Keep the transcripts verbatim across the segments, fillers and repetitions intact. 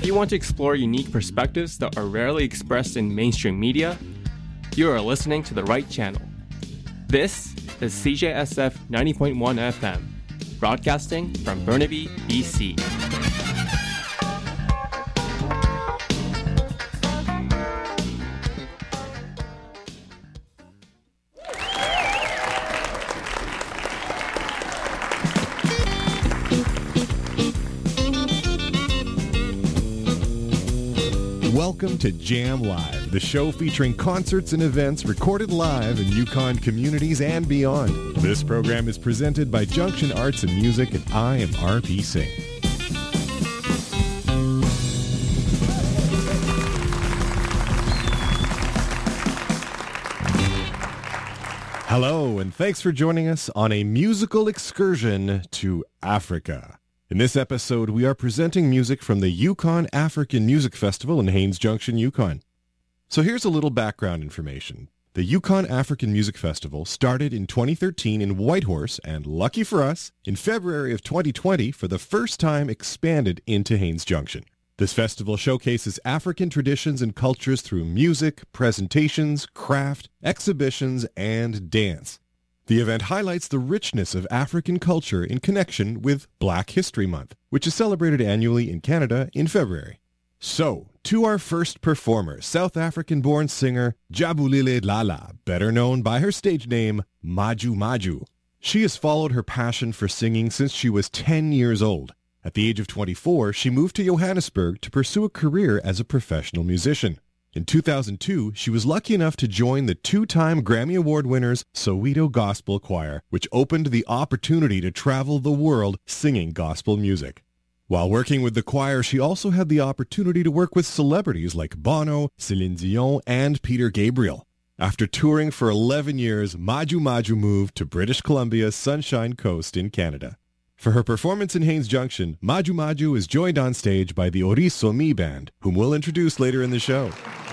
you want to explore unique perspectives that are rarely expressed in mainstream media, you are listening to the right channel. This is C J S F ninety point one F M, broadcasting from Burnaby, B C. Welcome to Jam Live, the show featuring concerts and events recorded live in Yukon communities and beyond. This program is presented by Junction Arts and Music, and I am R P Singh. Hello, and thanks for joining us on a musical excursion to Africa. In this episode, we are presenting music from the Yukon African Music Festival in Haines Junction, Yukon. So here's a little background information. The Yukon African Music Festival started in twenty thirteen in Whitehorse, and lucky for us, in February of twenty twenty, for the first time expanded into Haines Junction. This festival showcases African traditions and cultures through music, presentations, craft, exhibitions, and dance. The event highlights the richness of African culture in connection with Black History Month, which is celebrated annually in Canada in February. So, to our first performer, South African-born singer Jabulile Lala, better known by her stage name Maju Maju. She has followed her passion for singing since she was ten years old. At the age of twenty-four, she moved to Johannesburg to pursue a career as a professional musician. In two thousand two, she was lucky enough to join the two-time Grammy Award winners Soweto Gospel Choir, which opened the opportunity to travel the world singing gospel music. While working with the choir, she also had the opportunity to work with celebrities like Bono, Celine Dion, and Peter Gabriel. After touring for eleven years, Maju Maju moved to British Columbia's Sunshine Coast in Canada. For her performance in Haines Junction, Maju Maju is joined on stage by the Oriso Mi Band, whom we'll introduce later in the show.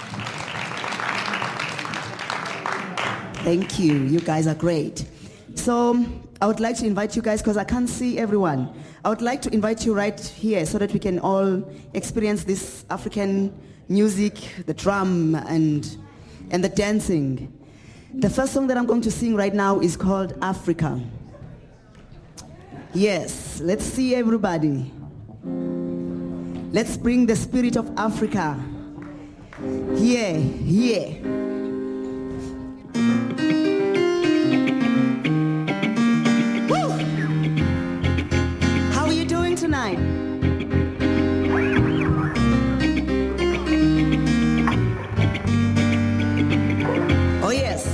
Thank you. You guys are great. So I would like to invite you guys, because I can't see everyone. I would like to invite you right here so that we can all experience this African music, the drum and, and the dancing. The first song that I'm going to sing right now is called Africa. Yes, let's see everybody. Let's bring the spirit of Africa. Here, here. Woo! How are you doing tonight? Oh yes.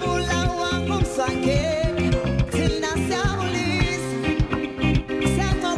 Till now,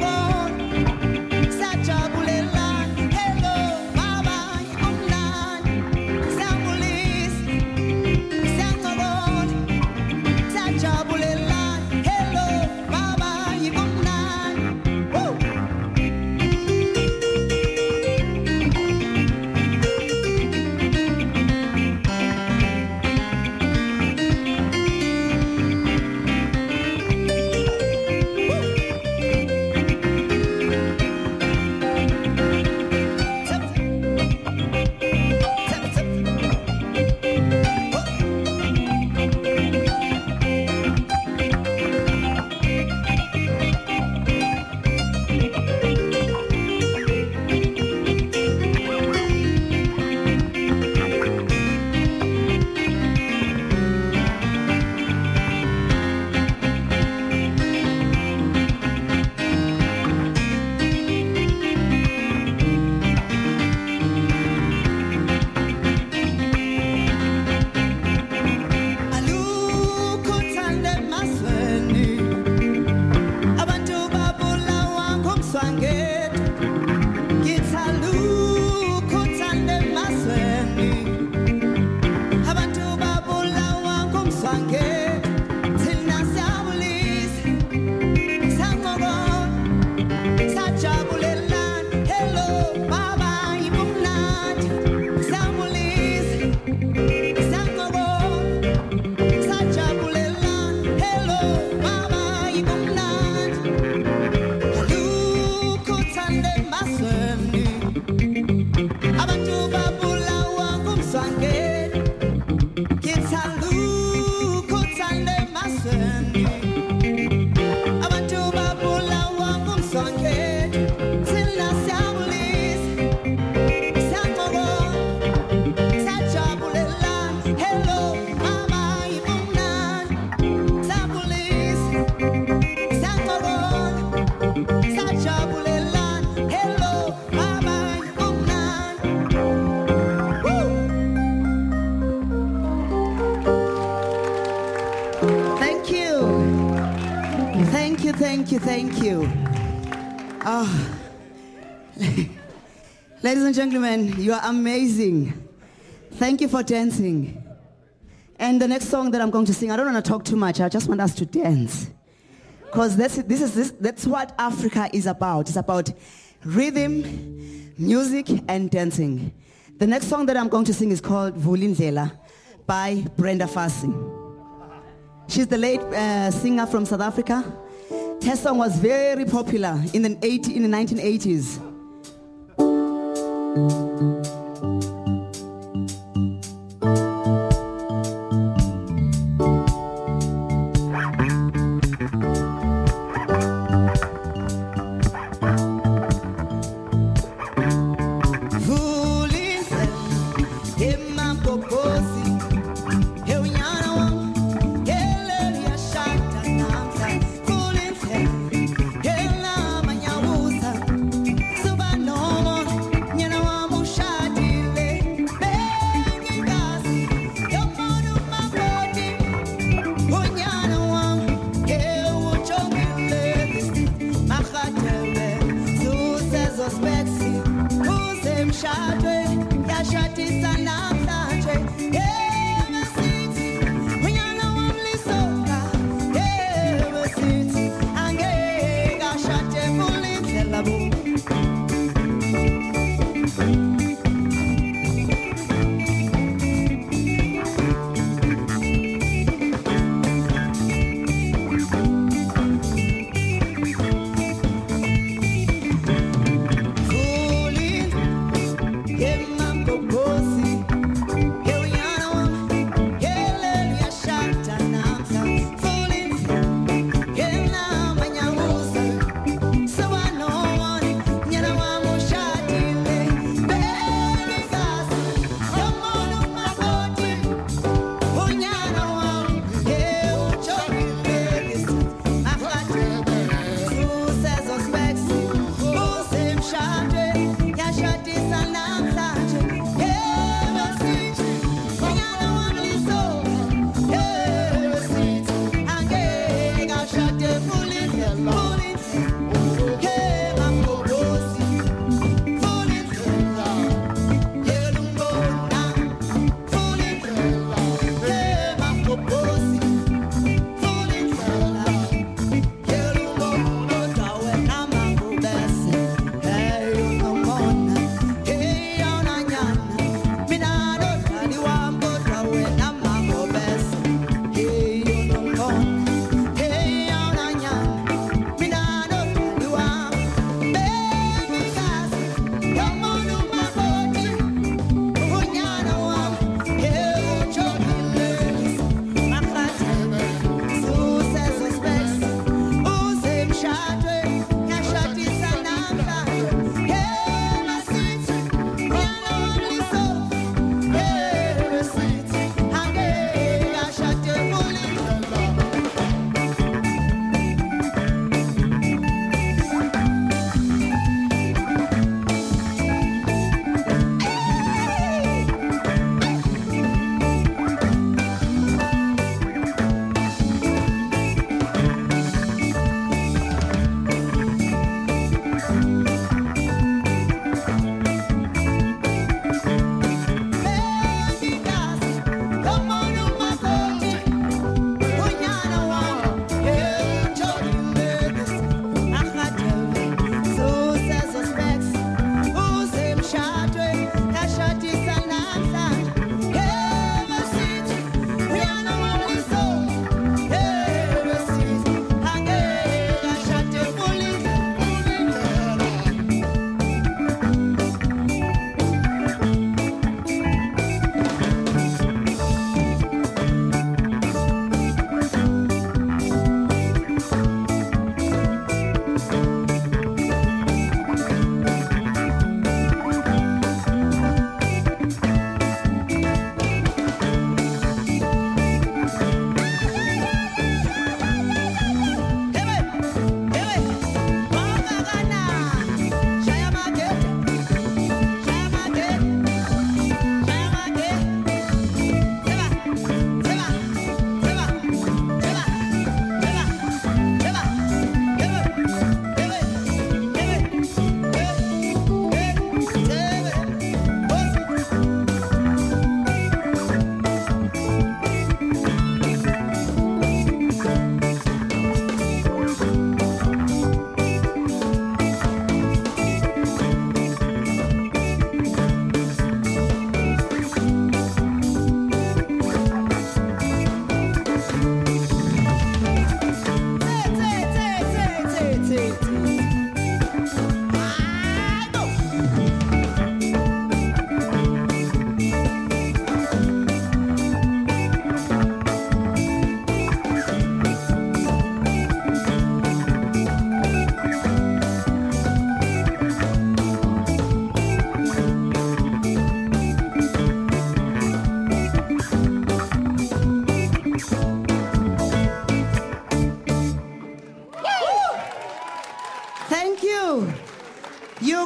Thank you, thank you. Oh. Ladies and gentlemen, you are amazing. Thank you for dancing. And the next song that I'm going to sing, I don't want to talk too much. I just want us to dance. Because that's, this is, this, that's what Africa is about. It's about rhythm, music, and dancing. The next song that I'm going to sing is called Vulindlela by Brenda Fassie. She's the late uh, singer from South Africa. Her song was very popular in the, eighty, in the nineteen eighties. Shut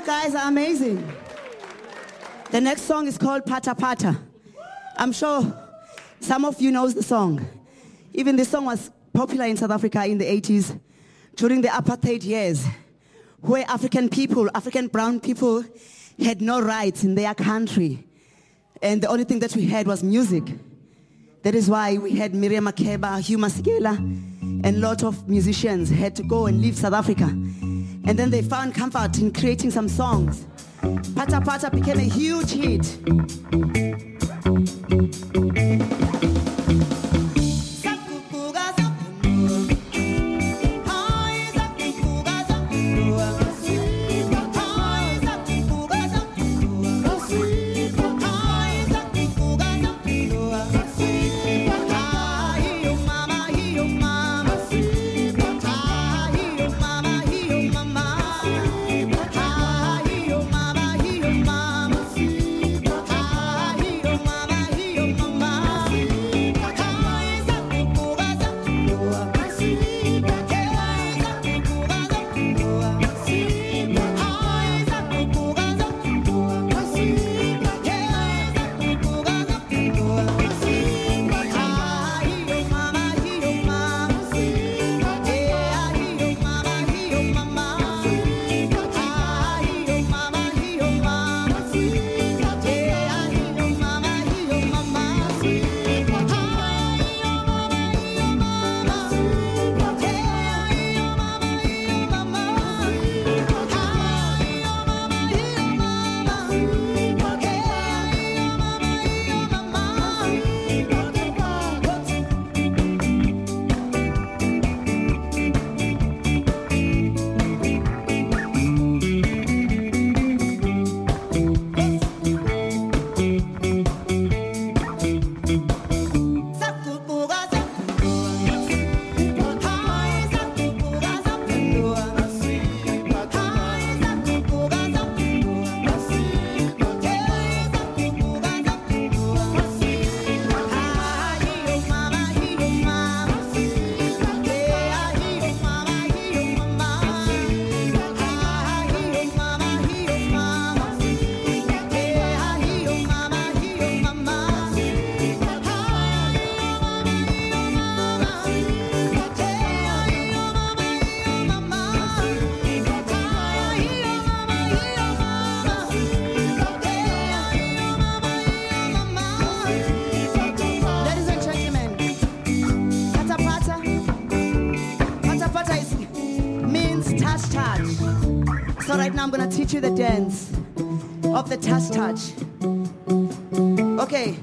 You guys are amazing. The next song is called Pata Pata. I'm sure some of you knows the song. Even this song was popular in South Africa in the eighties during the apartheid years, where African people, African brown people, had no rights in their country. And the only thing that we had was music. That is why we had Miriam Makeba, Hugh Masekela, and a lot of musicians had to go and leave South Africa. And then they found comfort in creating some songs. Pata Pata became a huge hit. So right now I'm going to teach you the dance of the touch touch. Okay.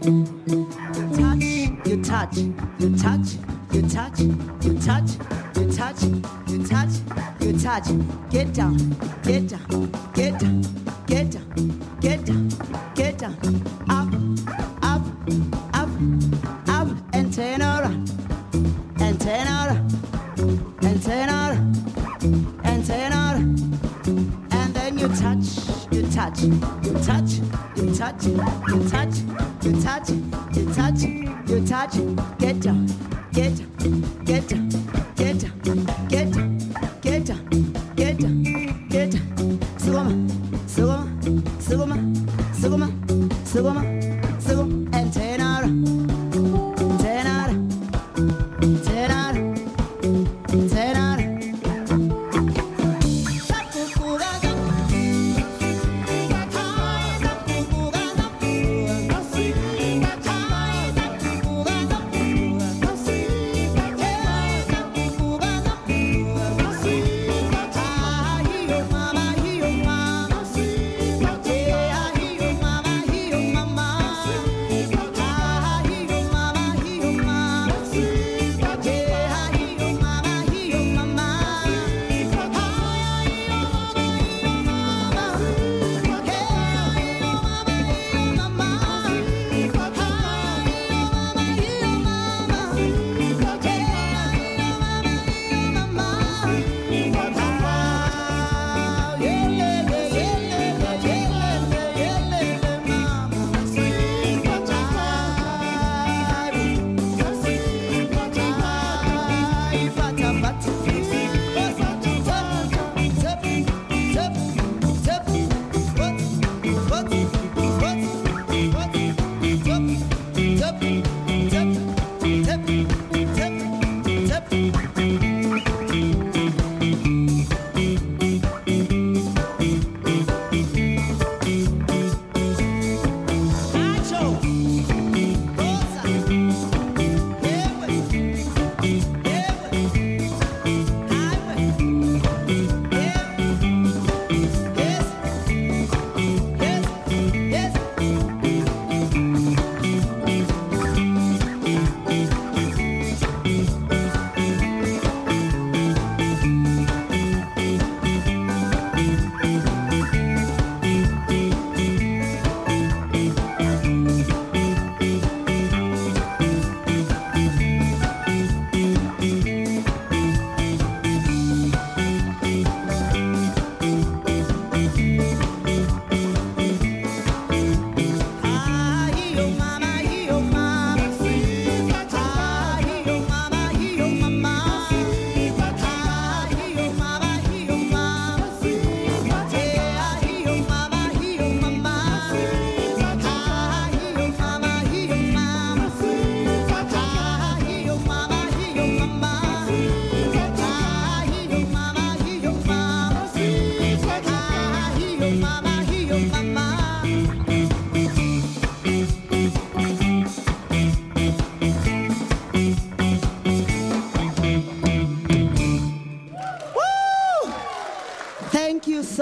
You touch, you touch, you touch, you touch, you touch, you touch, you touch. Get down, get down, get down, get down, get down, get down. Up, up, up, up, and turn around, and turn around, and turn around, and turn around. And then you touch, you touch, you touch, you touch, you touch, you touch, you touch, you touch. Get down, get down, get down, get down, get down, get down, get down, get down. Sugoma, sugoma, sugoma, sugoma, sugoma, sugoma, and turn around, turn around, turn around, turn around.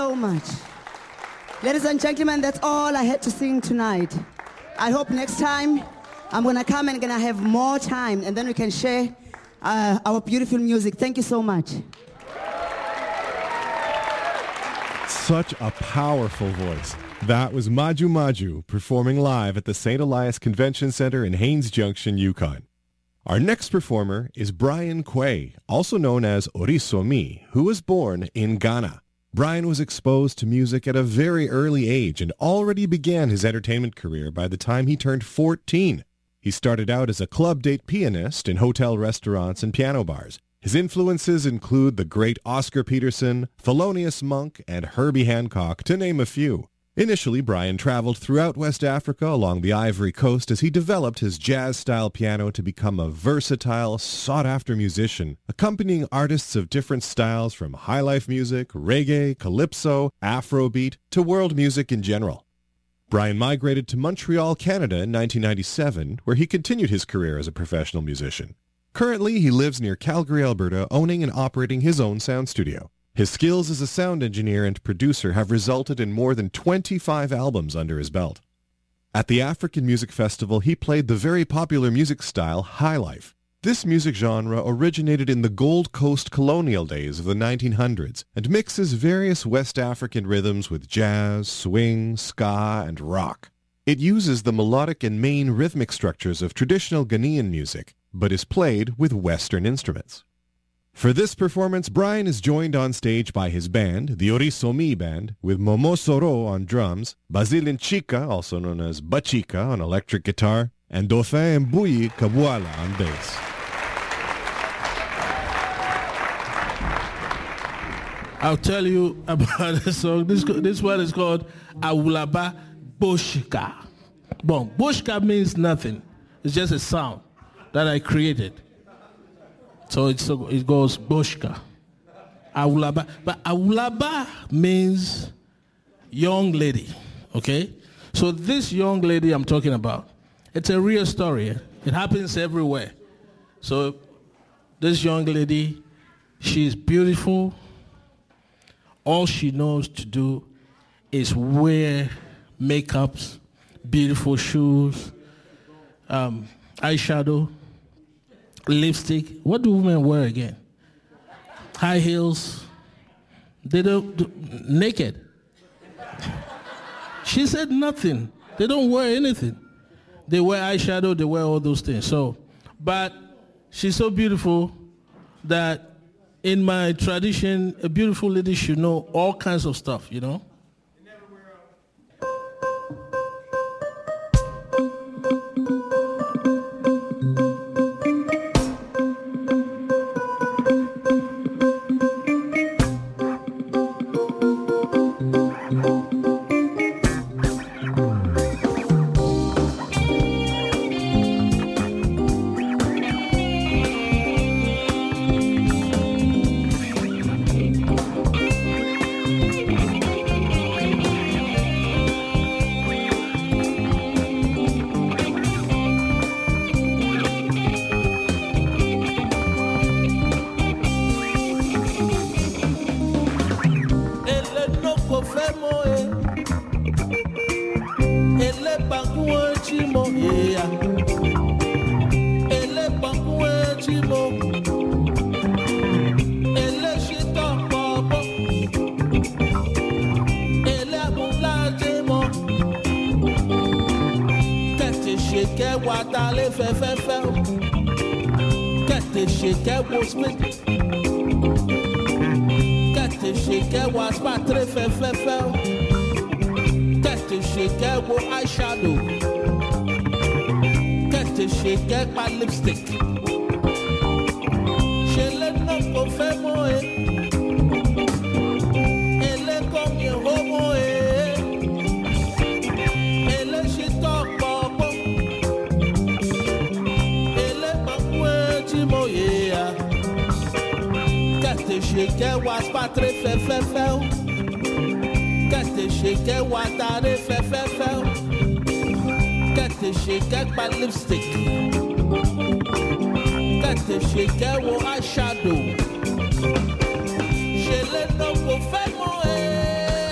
so much. Ladies and gentlemen, that's all I had to sing tonight. I hope next time I'm going to come and going to have more time, and then we can share uh, our beautiful music. Thank you so much. Such a powerful voice. That was Maju Maju performing live at the Saint Elias Convention Center in Haines Junction, Yukon. Our next performer is Brian Quay, also known as Orisomi, who was born in Ghana. Brian was exposed to music at a very early age and already began his entertainment career by the time he turned fourteen. He started out as a club date pianist in hotel restaurants and piano bars. His influences include the great Oscar Peterson, Thelonious Monk, and Herbie Hancock, to name a few. Initially, Brian traveled throughout West Africa along the Ivory Coast as he developed his jazz-style piano to become a versatile, sought-after musician, accompanying artists of different styles from highlife music, reggae, calypso, Afrobeat, to world music in general. Brian migrated to Montreal, Canada in nineteen ninety-seven, where he continued his career as a professional musician. Currently, he lives near Calgary, Alberta, owning and operating his own sound studio. His skills as a sound engineer and producer have resulted in more than twenty-five albums under his belt. At the African Music Festival, he played the very popular music style highlife. This music genre originated in the Gold Coast colonial days of the nineteen hundreds and mixes various West African rhythms with jazz, swing, ska, and rock. It uses the melodic and main rhythmic structures of traditional Ghanaian music, but is played with Western instruments. For this performance, Brian is joined on stage by his band, the Orisomi Band, with Momo Soro on drums, Basile Nchika, also known as Bachika, on electric guitar, and Dauphin Mbuyi Kabwala on bass. I'll tell you about this song. This, this one is called Awulaba Boshika. Bon, Boshika means nothing. It's just a sound that I created. So it's, it goes Boshka. Awulaba. But Awulaba means young lady. Okay? So this young lady I'm talking about, it's a real story. It happens everywhere. So this young lady, she's beautiful. All she knows to do is wear makeups, beautiful shoes, um, eyeshadow, lipstick. What do women wear again? High heels. They don't do, naked. She said nothing. They don't wear anything. They wear eyeshadow. They wear all those things. So, but she's so beautiful that in my tradition, a beautiful lady should know all kinds of stuff. You know. Lipstick. She let no go femo eh. Elle comme un homo eh. Elle she talk bobo. Elle mamwe chimo yeah. Kate sheke was patre fe fe fe. Kate sheke watare fe fe fe. Kate sheke pa lipstick. Kate sheke wo eyeshadow. She let no go femo eh.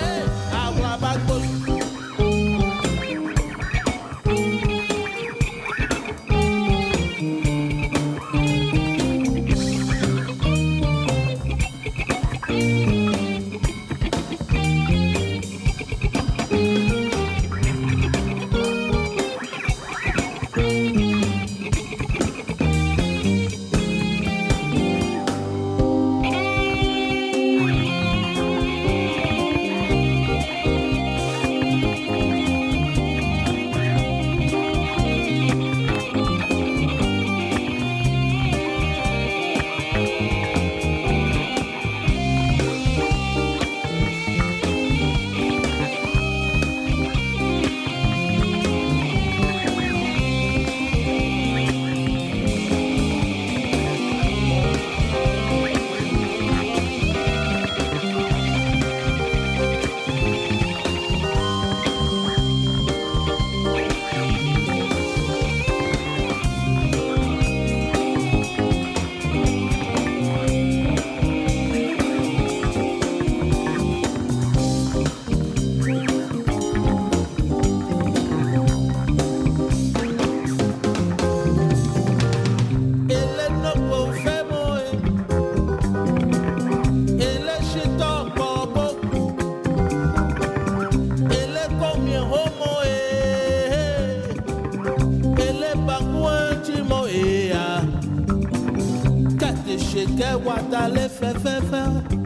Kete shake watale fe fe fe.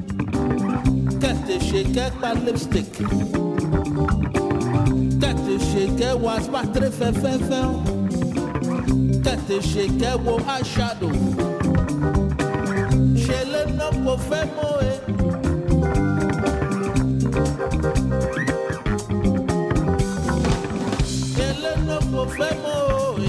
Kete shake pa lipstick. Kete shake was patre fe fe fe. Kete shake wo eyeshadow. Shele no po fe mo e. Shele no po fe mo e.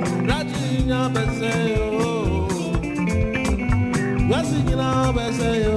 Say